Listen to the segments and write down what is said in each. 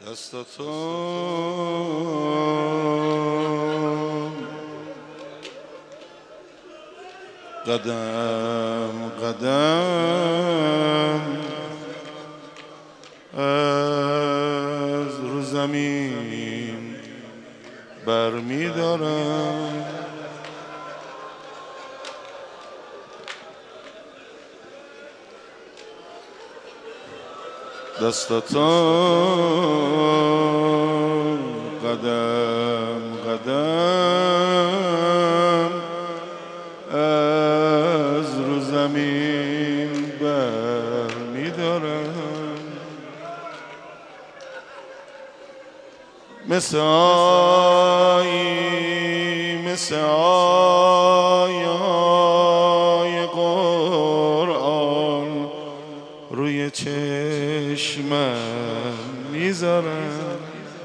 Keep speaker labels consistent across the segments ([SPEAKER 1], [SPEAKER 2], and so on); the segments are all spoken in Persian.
[SPEAKER 1] دستاتو قدم قدم از رو زمین برمی دارم، دستاتو قدم قدم از رو زمین برمی دارم، مثل آیای قرآن روی چشمم میذارم.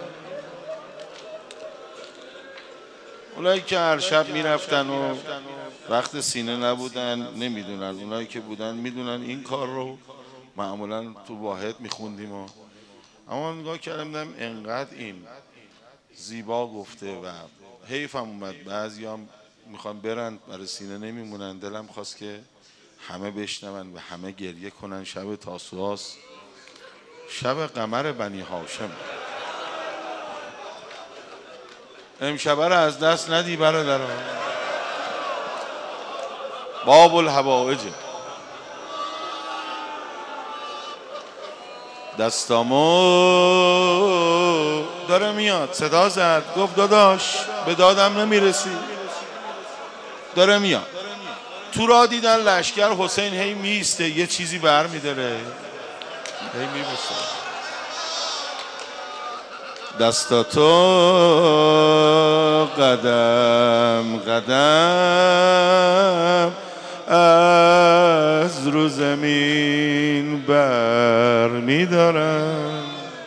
[SPEAKER 1] اونایی که هر شب میرفتن و وقت سینه نبودن نمیدونن، اونایی که بودن میدونن این کار رو معمولا تو واحد میخوندیم اما نگاه کردم انقدر این زیبا گفته و حیفم اومد بعضیام میخوان برن برای سینه نمیمونن. دلم خواست که همه بشنون و همه گریه کنن. شب تاسوعاست، شب قمر بنی هاشم. امشبه رو از دست ندی برادران، باب الحوائجه. دستامو داره میاد، صدا زد گفت داداش به دادم نمیرسی. داره میاد. تو را دیدن لشکر حسین هی میسته یه چیزی بر میداره هی میبسه. دستاتو قدم قدم از رو زمین بر میدارم،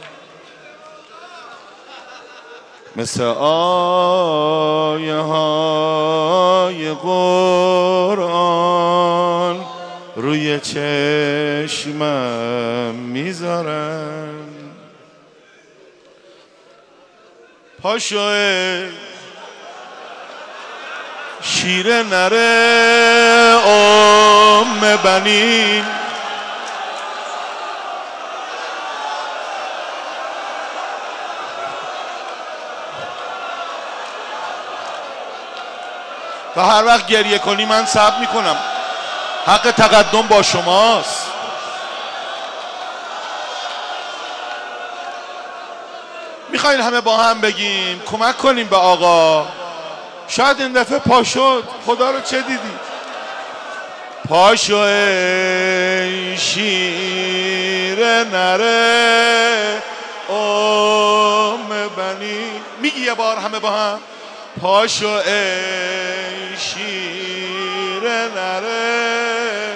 [SPEAKER 1] مثل آیه های قرآن روی چشمم میذارم. پاشوه شیر نره ام بنین، و هر وقت گریه کنی من صبر میکنم، حق تقدم با شماست. میخواین همه با هم بگیم کمک کنیم به آقا؟ شاید این دفعه پا شد. خدا رو چه دیدی؟ پاشو ای شیر نره ام بنی. میگی یه بار همه با هم؟ پاشو ای شیر نره.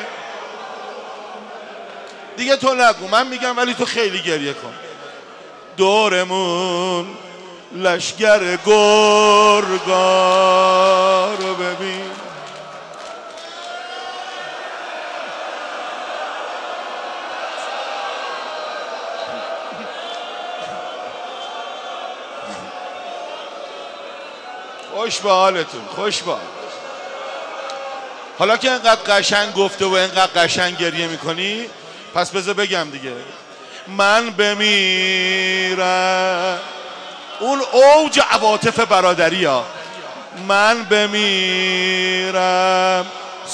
[SPEAKER 1] دیگه تو نگو، من میگم ولی تو خیلی گریه کن. دورمون لشگر گرگا رو ببین، خوش به حالتون، خوش به حال. حالا که اینقدر قشنگ گفته و اینقدر قشنگ گریه میکنی پس بذار بگم دیگه. من بمیرم، اون اوج عواطف برادری ها. من بمیرم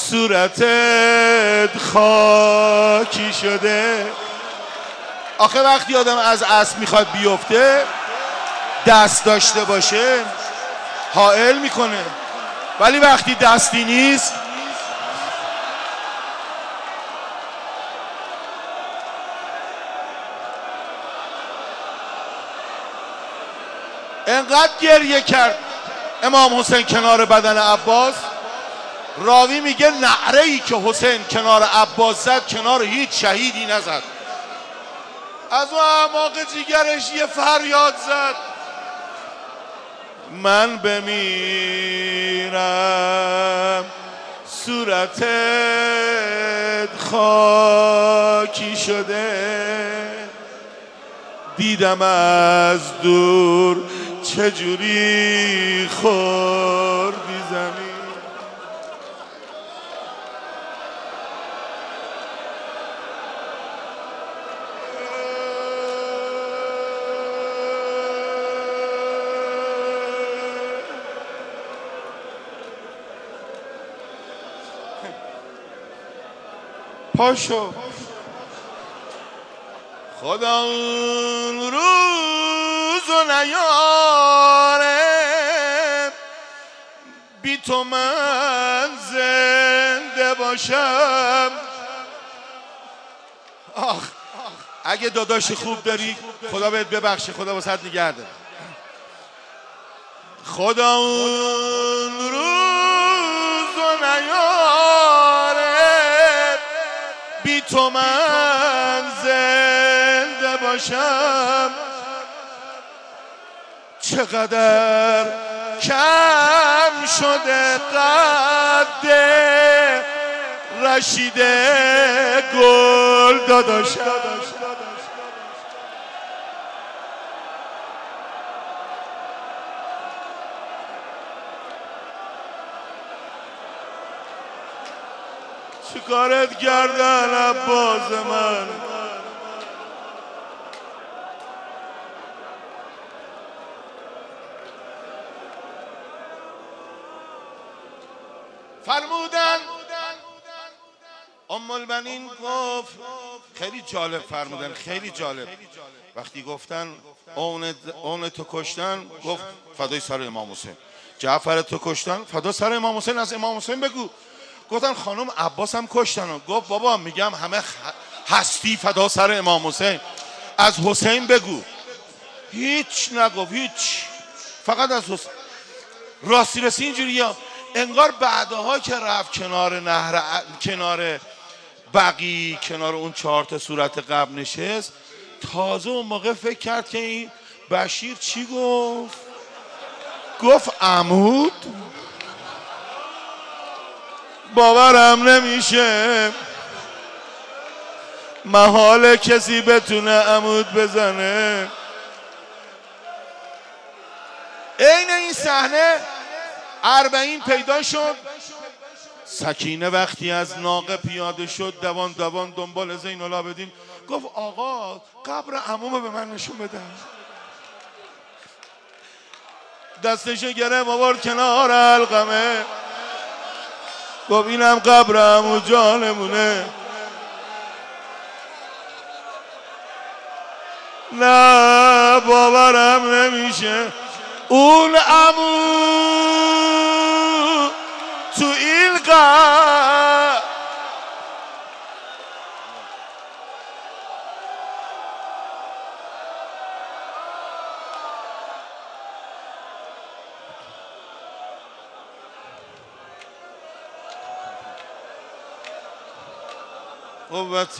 [SPEAKER 1] صورتت خاکی شده. آخه وقتی آدم از اسب میخواد بیفته دست داشته باشه حائل میکنه، ولی وقتی دستی نیست انقدر گریه کرد امام حسین کنار بدن عباس. راوی میگه نعره ای که حسین کنار عباس زد کنار هیچ شهیدی نزد. از اون اعماق جیگرش یه فریاد زد من بمیرم صورتت خاکی شده. دیدم از دور چجوری خوردی زمین. پاشو خدا اون روزو نیاره بی تو من زنده باشم. آخ اگه داداش خوب داری خدا بهت ببخشه، خدا واسط نگه داره. خدا اون روزو نیاره بی تو من زنده باشم. چقدر کم شده قد رشید گل داداشم. چیکارت کردن عباس من؟ فرمودن ام البنین گفت خیلی جالب فرمودن، خیلی جالب. وقتی گفتن اون تو کشتن گفت فدای سر امام حسین. جعفر تو کشتن فدا سر امام حسین، از امام حسین بگو. گفتن خانم عباس هم کشتن. گفت بابا میگم همه هستی فدا سر امام حسین، از حسین بگو. هیچ نگفت، هیچ، فقط از حسین. راستی رسی اینجوری ها، انگار بعدها که رفت کنار نهر، کنار بقی، کنار اون 4 تا صورت قبل نشست، تازه اون موقع فکر کرد که این بشیر چی گفت؟ گفت عمود؟ باورم نمیشه محال کسی بتونه عمود بزنه. عین این صحنه 40 پیدا شد. سکینه وقتی از ناقه پیاده شد دوان دوان دنبال زین العابدین، گفت آقا قبر عمومو به من نشون بده. دستشو گرفت آورد کنار علقمه، گفت اینم قبر عمو جانمونه. نه باورم نمیشه اون عمو تو این قبر قوت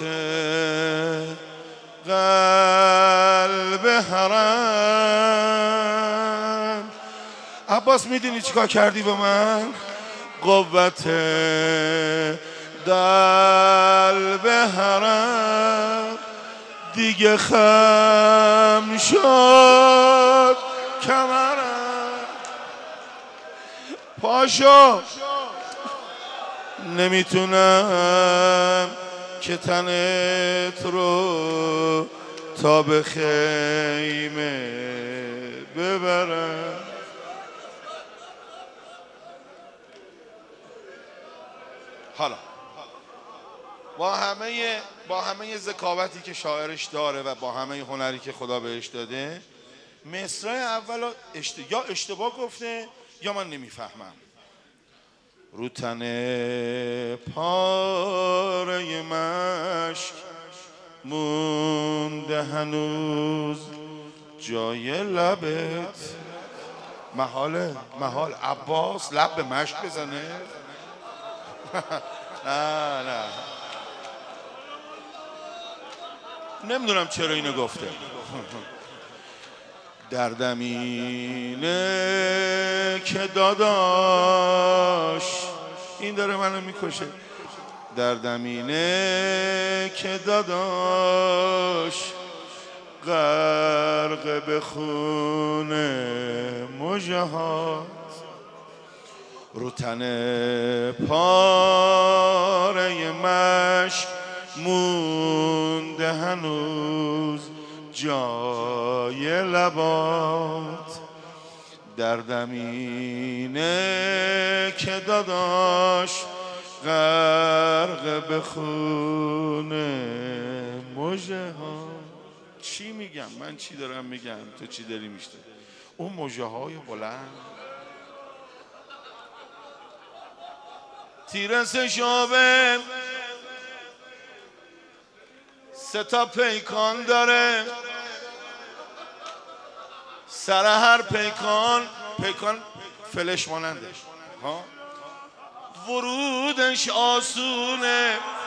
[SPEAKER 1] قلب حرم. عباس میدونی چیکار کردی به من؟ قوت قلب حرم دیگه خم شد کمرم. پاشو نمیتونم که تنت رو تا به خیمه ببرم. حالا با همه ذکاوتی که شاعرش داره و با همه هنری که خدا بهش داده، مصرع اول یا اشتباه گفته یا من نمیفهمم. رو تن پاره مشک مونده هنوز جای لبت. محال عباس لب به مشک بزنه؟ نه نمیدونم چرا اینو گفته. دردمینه که داداش این داره منو میکشه. دردمینه که داداش غرق به خون مژهات، رو تن پاره مشک مونده هنوز جای لبات. دردم اینه که داداش غرق به خون مژهات. چی میگم من؟ چی دارم میگم؟ تو چی داری میشنوی؟ اون مژه‌های بلند، تیر سه‌شعبه 3 تا پیکان داره، سر هر پیکان فلش ماننده ها. ورودش آسونه،